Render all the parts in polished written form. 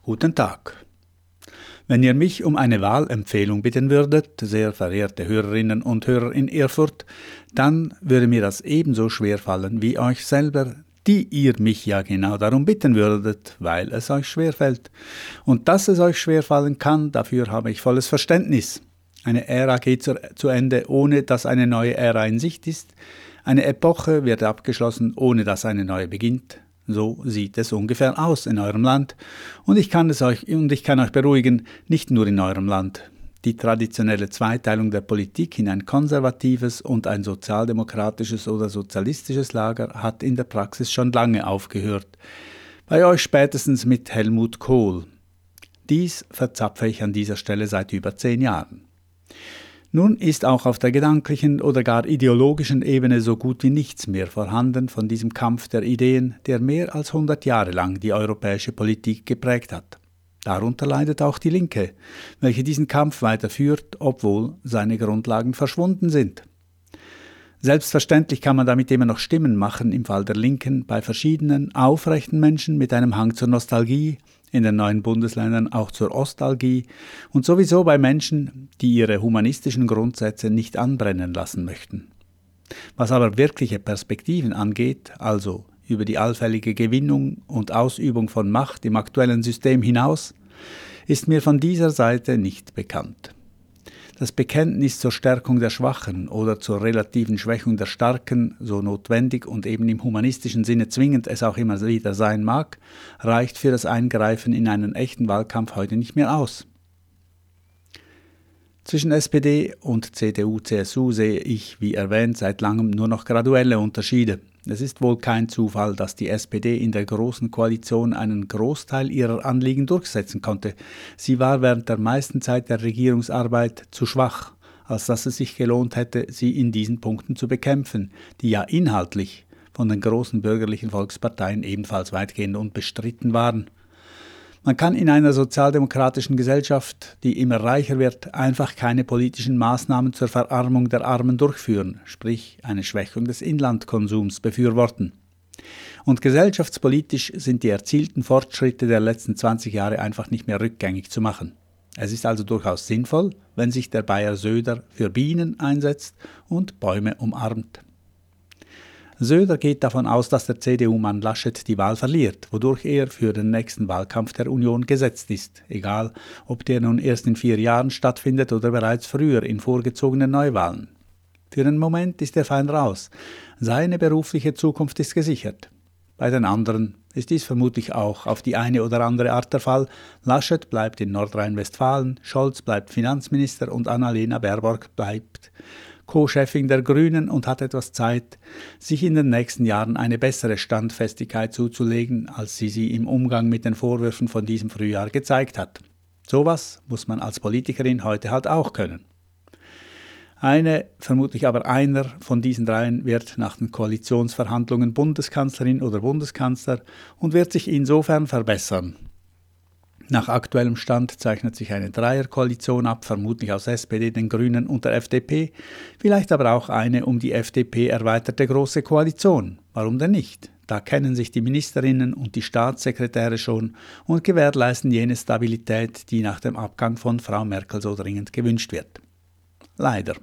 Guten Tag. Wenn ihr mich um eine Wahlempfehlung bitten würdet, sehr verehrte Hörerinnen und Hörer in Erfurt, dann würde mir das ebenso schwer fallen wie euch selber, die ihr mich ja genau darum bitten würdet, weil es euch schwerfällt. Und dass es euch schwerfallen kann, dafür habe ich volles Verständnis. Eine Ära geht zu Ende, ohne dass eine neue Ära in Sicht ist. Eine Epoche wird abgeschlossen, ohne dass eine neue beginnt. So sieht es ungefähr aus in eurem Land. Und ich kann euch beruhigen, nicht nur in eurem Land. Die traditionelle Zweiteilung der Politik in ein konservatives und ein sozialdemokratisches oder sozialistisches Lager hat in der Praxis schon lange aufgehört. Bei euch spätestens mit Helmut Kohl. Dies verzapfe ich an dieser Stelle seit über 10 Jahren. Nun ist auch auf der gedanklichen oder gar ideologischen Ebene so gut wie nichts mehr vorhanden von diesem Kampf der Ideen, der mehr als 100 Jahre lang die europäische Politik geprägt hat. Darunter leidet auch die Linke, welche diesen Kampf weiterführt, obwohl seine Grundlagen verschwunden sind. Selbstverständlich kann man damit immer noch Stimmen machen im Fall der Linken bei verschiedenen aufrechten Menschen mit einem Hang zur Nostalgie, in den neuen Bundesländern auch zur Ostalgie und sowieso bei Menschen, die ihre humanistischen Grundsätze nicht anbrennen lassen möchten. Was aber wirkliche Perspektiven angeht, also über die allfällige Gewinnung und Ausübung von Macht im aktuellen System hinaus, ist mir von dieser Seite nicht bekannt. Das Bekenntnis zur Stärkung der Schwachen oder zur relativen Schwächung der Starken, so notwendig und eben im humanistischen Sinne zwingend es auch immer wieder sein mag, reicht für das Eingreifen in einen echten Wahlkampf heute nicht mehr aus. Zwischen SPD und CDU/CSU sehe ich, wie erwähnt, seit langem nur noch graduelle Unterschiede. Es ist wohl kein Zufall, dass die SPD in der Großen Koalition einen Großteil ihrer Anliegen durchsetzen konnte. Sie war während der meisten Zeit der Regierungsarbeit zu schwach, als dass es sich gelohnt hätte, sie in diesen Punkten zu bekämpfen, die ja inhaltlich von den großen bürgerlichen Volksparteien ebenfalls weitgehend unbestritten waren. Man kann in einer sozialdemokratischen Gesellschaft, die immer reicher wird, einfach keine politischen Maßnahmen zur Verarmung der Armen durchführen, sprich eine Schwächung des Inlandkonsums befürworten. Und gesellschaftspolitisch sind die erzielten Fortschritte der letzten 20 Jahre einfach nicht mehr rückgängig zu machen. Es ist also durchaus sinnvoll, wenn sich der Bayer Söder für Bienen einsetzt und Bäume umarmt. Söder geht davon aus, dass der CDU-Mann Laschet die Wahl verliert, wodurch er für den nächsten Wahlkampf der Union gesetzt ist, egal ob der nun erst in 4 Jahren stattfindet oder bereits früher in vorgezogenen Neuwahlen. Für den Moment ist er fein raus. Seine berufliche Zukunft ist gesichert. Bei den anderen ist dies vermutlich auch auf die eine oder andere Art der Fall. Laschet bleibt in Nordrhein-Westfalen, Scholz bleibt Finanzminister und Annalena Baerbock bleibt Co-Chefin der Grünen und hat etwas Zeit, sich in den nächsten Jahren eine bessere Standfestigkeit zuzulegen, als sie im Umgang mit den Vorwürfen von diesem Frühjahr gezeigt hat. Sowas muss man als Politikerin heute halt auch können. Vermutlich aber einer von diesen dreien wird nach den Koalitionsverhandlungen Bundeskanzlerin oder Bundeskanzler und wird sich insofern verbessern. Nach aktuellem Stand zeichnet sich eine Dreierkoalition ab, vermutlich aus SPD, den Grünen und der FDP, vielleicht aber auch eine um die FDP erweiterte Große Koalition. Warum denn nicht? Da kennen sich die Ministerinnen und die Staatssekretäre schon und gewährleisten jene Stabilität, die nach dem Abgang von Frau Merkel so dringend gewünscht wird. Leider.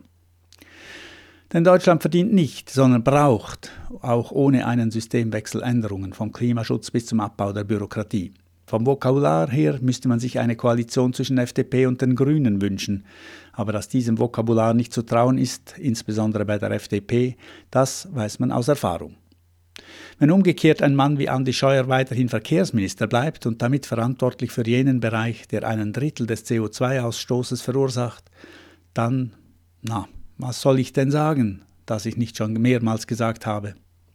Denn Deutschland verdient nicht, sondern braucht, auch ohne einen Systemwechsel, Änderungen vom Klimaschutz bis zum Abbau der Bürokratie. Vom Vokabular her müsste man sich eine Koalition zwischen FDP und den Grünen wünschen. Aber dass diesem Vokabular nicht zu trauen ist, insbesondere bei der FDP, das weiß man aus Erfahrung. Wenn umgekehrt ein Mann wie Andi Scheuer weiterhin Verkehrsminister bleibt und damit verantwortlich für jenen Bereich, der 1/3 des CO2-Ausstoßes verursacht, dann, was soll ich denn sagen, das ich nicht schon mehrmals gesagt habe?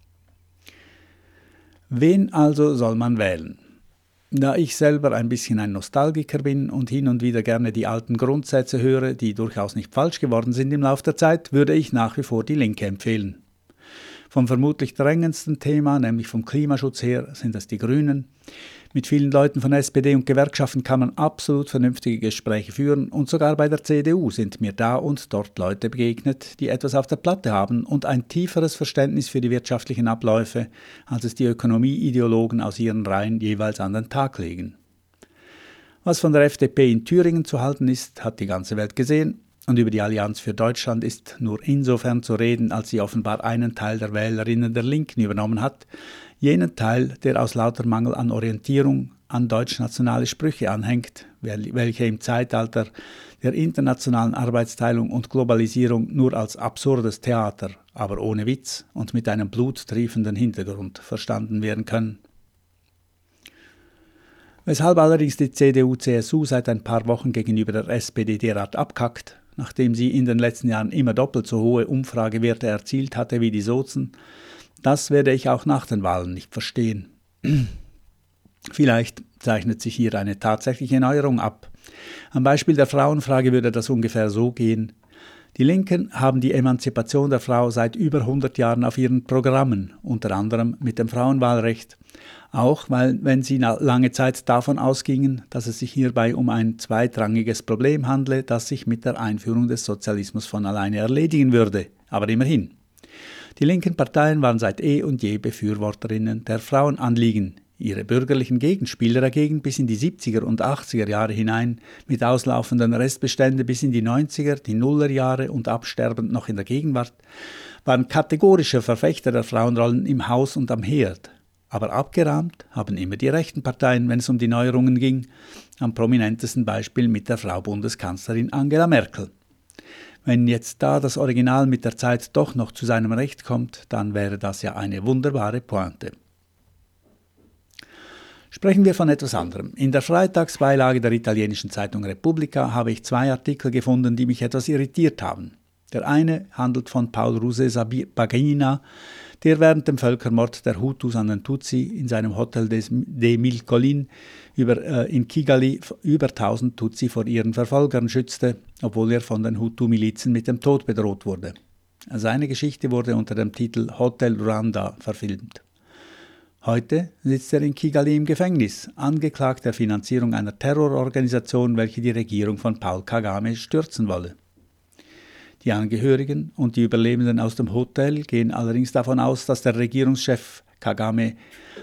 Wen also soll man wählen? Da ich selber ein bisschen ein Nostalgiker bin und hin und wieder gerne die alten Grundsätze höre, die durchaus nicht falsch geworden sind im Laufe der Zeit, würde ich nach wie vor die Linke empfehlen. Vom vermutlich drängendsten Thema, nämlich vom Klimaschutz her, sind es die Grünen. Mit vielen Leuten von SPD und Gewerkschaften kann man absolut vernünftige Gespräche führen und sogar bei der CDU sind mir da und dort Leute begegnet, die etwas auf der Platte haben und ein tieferes Verständnis für die wirtschaftlichen Abläufe, als es die Ökonomieideologen aus ihren Reihen jeweils an den Tag legen. Was von der FDP in Thüringen zu halten ist, hat die ganze Welt gesehen. Und über die Allianz für Deutschland ist nur insofern zu reden, als sie offenbar einen Teil der Wählerinnen der Linken übernommen hat, jenen Teil, der aus lauter Mangel an Orientierung an deutschnationale Sprüche anhängt, welche im Zeitalter der internationalen Arbeitsteilung und Globalisierung nur als absurdes Theater, aber ohne Witz und mit einem bluttriefenden Hintergrund verstanden werden können. Weshalb allerdings die CDU-CSU seit ein paar Wochen gegenüber der SPD derart abkackt, nachdem sie in den letzten Jahren immer doppelt so hohe Umfragewerte erzielt hatte wie die Sozen, das werde ich auch nach den Wahlen nicht verstehen. Vielleicht zeichnet sich hier eine tatsächliche Neuerung ab. Am Beispiel der Frauenfrage würde das ungefähr so gehen. Die Linken haben die Emanzipation der Frau seit über 100 Jahren auf ihren Programmen, unter anderem mit dem Frauenwahlrecht. Auch wenn sie lange Zeit davon ausgingen, dass es sich hierbei um ein zweitrangiges Problem handle, das sich mit der Einführung des Sozialismus von alleine erledigen würde. Aber immerhin. Die linken Parteien waren seit und je Befürworterinnen der Frauenanliegen. Ihre bürgerlichen Gegenspieler dagegen bis in die 70er und 80er Jahre hinein, mit auslaufenden Restbeständen bis in die 90er, die Nullerjahre und absterbend noch in der Gegenwart, waren kategorische Verfechter der Frauenrollen im Haus und am Herd. Aber abgerahmt haben immer die rechten Parteien, wenn es um die Neuerungen ging, am prominentesten Beispiel mit der Frau Bundeskanzlerin Angela Merkel. Wenn jetzt da das Original mit der Zeit doch noch zu seinem Recht kommt, dann wäre das ja eine wunderbare Pointe. Sprechen wir von etwas anderem. In der Freitagsbeilage der italienischen Zeitung Repubblica habe ich 2 Artikel gefunden, die mich etwas irritiert haben. Der eine handelt von Paul Rusesabagina, der während dem Völkermord der Hutus an den Tutsi in seinem Hotel de Mille Collines in Kigali über 1000 Tutsi vor ihren Verfolgern schützte, obwohl er von den Hutu-Milizen mit dem Tod bedroht wurde. Seine Geschichte wurde unter dem Titel Hotel Rwanda verfilmt. Heute sitzt er in Kigali im Gefängnis, angeklagt der Finanzierung einer Terrororganisation, welche die Regierung von Paul Kagame stürzen wolle. Die Angehörigen und die Überlebenden aus dem Hotel gehen allerdings davon aus, dass der Regierungschef Kagame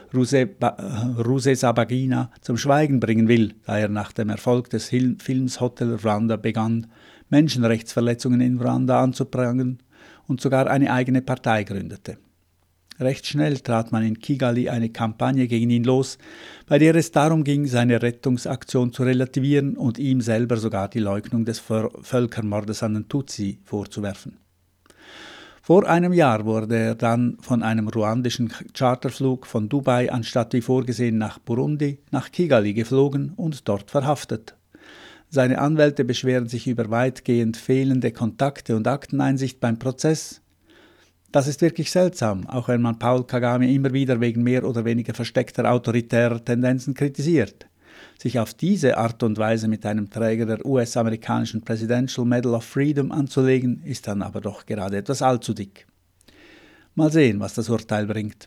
Rusesabagina zum Schweigen bringen will, da er nach dem Erfolg des Films Hotel Rwanda begann, Menschenrechtsverletzungen in Rwanda anzuprangern und sogar eine eigene Partei gründete. Recht schnell trat man in Kigali eine Kampagne gegen ihn los, bei der es darum ging, seine Rettungsaktion zu relativieren und ihm selber sogar die Leugnung des Völkermordes an den Tutsi vorzuwerfen. Vor einem Jahr wurde er dann von einem ruandischen Charterflug von Dubai anstatt wie vorgesehen nach Burundi nach Kigali geflogen und dort verhaftet. Seine Anwälte beschweren sich über weitgehend fehlende Kontakte und Akteneinsicht beim Prozess. Das ist wirklich seltsam, auch wenn man Paul Kagame immer wieder wegen mehr oder weniger versteckter autoritärer Tendenzen kritisiert. Sich auf diese Art und Weise mit einem Träger der US-amerikanischen Presidential Medal of Freedom anzulegen, ist dann aber doch gerade etwas allzu dick. Mal sehen, was das Urteil bringt.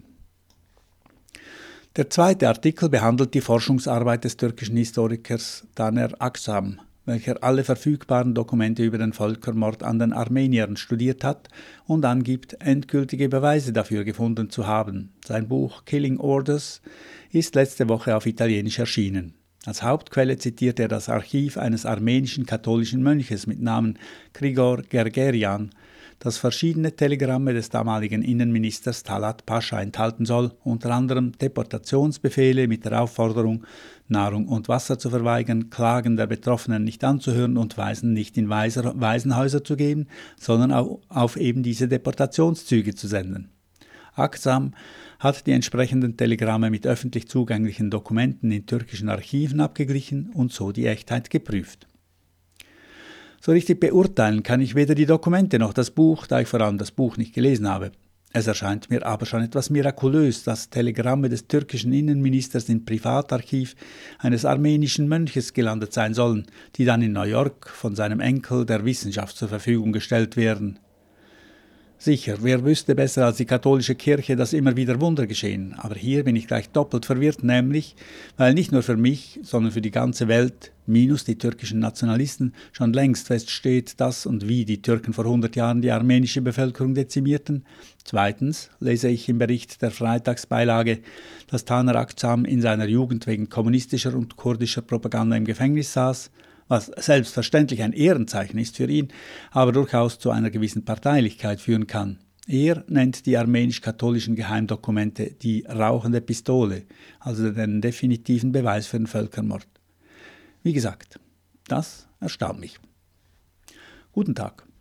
Der zweite Artikel behandelt die Forschungsarbeit des türkischen Historikers Taner Akçam, welcher alle verfügbaren Dokumente über den Völkermord an den Armeniern studiert hat und angibt, endgültige Beweise dafür gefunden zu haben. Sein Buch Killing Orders ist letzte Woche auf Italienisch erschienen. Als Hauptquelle zitiert er das Archiv eines armenischen katholischen Mönches mit Namen Grigor Gergerian, das verschiedene Telegramme des damaligen Innenministers Talat Pascha enthalten soll, unter anderem Deportationsbefehle mit der Aufforderung, Nahrung und Wasser zu verweigern, Klagen der Betroffenen nicht anzuhören und Waisen nicht in Waisenhäuser zu geben, sondern auch auf eben diese Deportationszüge zu senden. Akçam hat die entsprechenden Telegramme mit öffentlich zugänglichen Dokumenten in türkischen Archiven abgeglichen und so die Echtheit geprüft. So richtig beurteilen kann ich weder die Dokumente noch das Buch, da ich vor allem das Buch nicht gelesen habe. Es erscheint mir aber schon etwas mirakulös, dass Telegramme des türkischen Innenministers im Privatarchiv eines armenischen Mönches gelandet sein sollen, die dann in New York von seinem Enkel der Wissenschaft zur Verfügung gestellt werden. Sicher, wer wüsste besser als die katholische Kirche, dass immer wieder Wunder geschehen, aber hier bin ich gleich doppelt verwirrt, nämlich, weil nicht nur für mich, sondern für die ganze Welt minus die türkischen Nationalisten, schon längst feststeht, dass und wie die Türken vor 100 Jahren die armenische Bevölkerung dezimierten. Zweitens lese ich im Bericht der Freitagsbeilage, dass Taner Akçam in seiner Jugend wegen kommunistischer und kurdischer Propaganda im Gefängnis saß, was selbstverständlich ein Ehrenzeichen ist für ihn, aber durchaus zu einer gewissen Parteilichkeit führen kann. Er nennt die armenisch-katholischen Geheimdokumente die rauchende Pistole, also den definitiven Beweis für den Völkermord. Wie gesagt, das erstaunt mich. Guten Tag.